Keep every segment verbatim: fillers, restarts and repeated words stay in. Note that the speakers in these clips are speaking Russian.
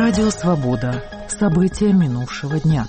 Радио «Свобода». События минувшего дня.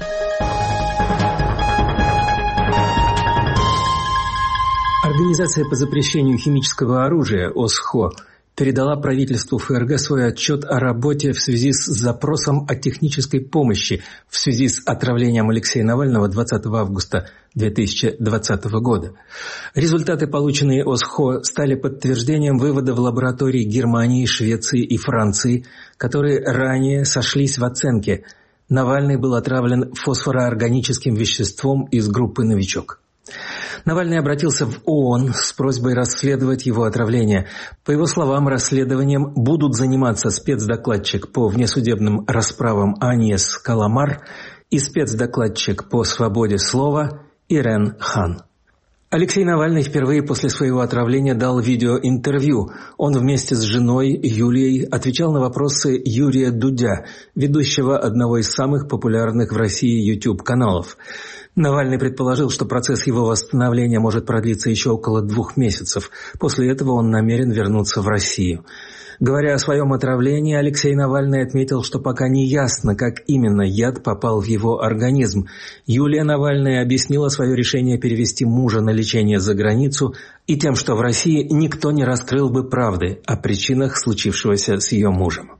Организация по запрещению химического оружия ОСХО передала правительству ФРГ свой отчет о работе в связи с запросом о технической помощи в связи с отравлением Алексея Навального двадцатого августа две тысячи двадцатого года. Результаты, полученные ОСХО, стали подтверждением выводов лабораторий Германии, Швеции и Франции, которые ранее сошлись в оценке: Навальный был отравлен фосфороорганическим веществом из группы «Новичок». Навальный обратился в ООН с просьбой расследовать его отравление. По его словам, расследованием будут заниматься спецдокладчик по внесудебным расправам Аньес Каламар и спецдокладчик по свободе слова Ирен Хан. Алексей Навальный впервые после своего отравления дал видеоинтервью. Он вместе с женой Юлией отвечал на вопросы Юрия Дудя, ведущего одного из самых популярных в России YouTube-каналов. Навальный предположил, что процесс его восстановления может продлиться еще около двух месяцев. После этого он намерен вернуться в Россию. Говоря о своем отравлении, Алексей Навальный отметил, что пока не ясно, как именно яд попал в его организм. Юлия Навальная объяснила свое решение перевести мужа на лечение за границу и тем, что в России никто не раскрыл бы правды о причинах случившегося с ее мужем.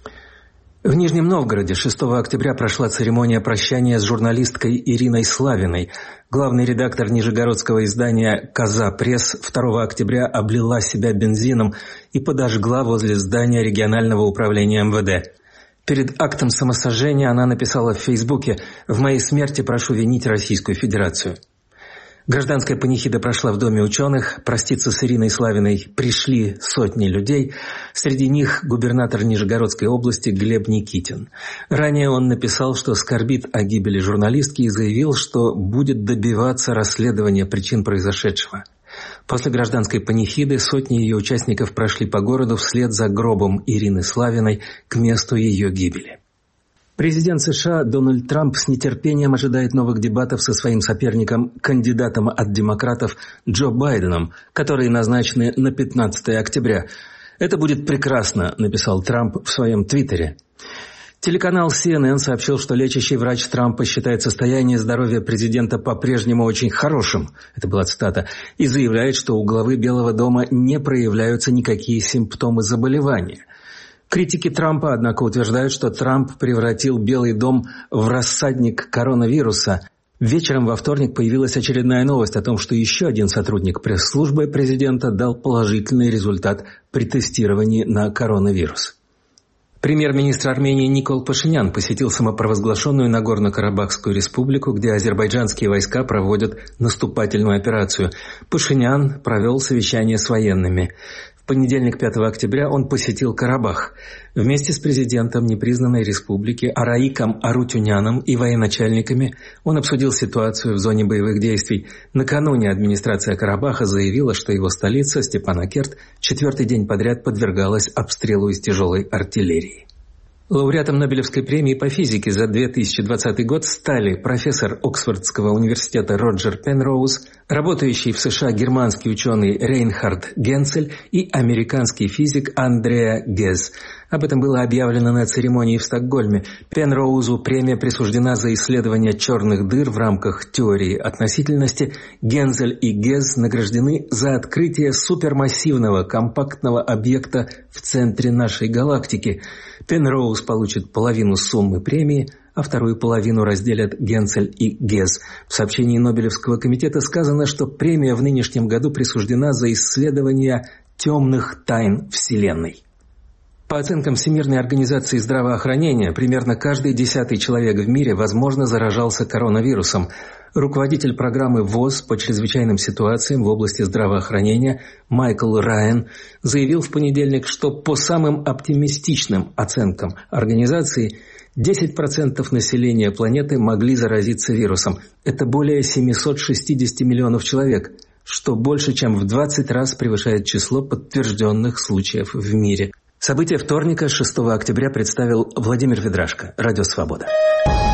В Нижнем Новгороде шестого октября прошла церемония прощания с журналисткой Ириной Славиной. Главный редактор нижегородского издания «Коза Пресс» второго октября облила себя бензином и подожгла возле здания регионального управления эм вэ дэ. Перед актом самосожжения она написала в Фейсбуке: «В моей смерти прошу винить Российскую Федерацию». Гражданская панихида прошла в Доме ученых. Проститься с Ириной Славиной пришли сотни людей. Среди них губернатор Нижегородской области Глеб Никитин. Ранее он написал, что скорбит о гибели журналистки и заявил, что будет добиваться расследования причин произошедшего. После гражданской панихиды сотни ее участников прошли по городу вслед за гробом Ирины Славиной к месту ее гибели. Президент США Дональд Трамп с нетерпением ожидает новых дебатов со своим соперником, кандидатом от демократов Джо Байденом, которые назначены на пятнадцатое октября. «Это будет прекрасно», – написал Трамп в своем твиттере. Телеканал си эн эн сообщил, что лечащий врач Трампа считает состояние здоровья президента по-прежнему очень хорошим, это была цитата, и заявляет, что у главы Белого дома не проявляются никакие симптомы заболевания. Критики Трампа, однако, утверждают, что Трамп превратил Белый дом в рассадник коронавируса. Вечером во вторник появилась очередная новость о том, что еще один сотрудник пресс-службы президента дал положительный результат при тестировании на коронавирус. Премьер-министр Армении Никол Пашинян посетил самопровозглашенную Нагорно-Карабахскую республику, где азербайджанские войска проводят наступательную операцию. Пашинян провел совещание с военными. В понедельник, пятого октября, он посетил Карабах. Вместе с президентом непризнанной республики Араиком Арутюняном и военачальниками он обсудил ситуацию в зоне боевых действий. Накануне администрация Карабаха заявила, что его столица, Степанакерт, четвертый день подряд подвергалась обстрелу из тяжелой артиллерии. Лауреатом Нобелевской премии по физике за две тысячи двадцатый год стали профессор Оксфордского университета Роджер Пенроуз, работающий в США германский ученый Рейнхард Генцель и американский физик Андреа Гез. Об этом было объявлено на церемонии в Стокгольме. Пенроузу премия присуждена за исследование черных дыр в рамках теории относительности. Генцель и Гез награждены за открытие супермассивного компактного объекта в центре нашей галактики. Пенроуз получит половину суммы премии, а вторую половину разделят Генцель и Гез. В сообщении Нобелевского комитета сказано, что премия в нынешнем году присуждена за исследование темных тайн Вселенной. По оценкам Всемирной организации здравоохранения, примерно каждый десятый человек в мире, возможно, заражался коронавирусом. Руководитель программы ВОЗ по чрезвычайным ситуациям в области здравоохранения Майкл Райан заявил в понедельник, что по самым оптимистичным оценкам организации десять процентов населения планеты могли заразиться вирусом. Это более семьсот шестьдесят миллионов человек, что больше, чем в двадцать раз превышает число подтвержденных случаев в мире. События вторника, шестого октября, представил Владимир Ведрашко, Радио «Свобода».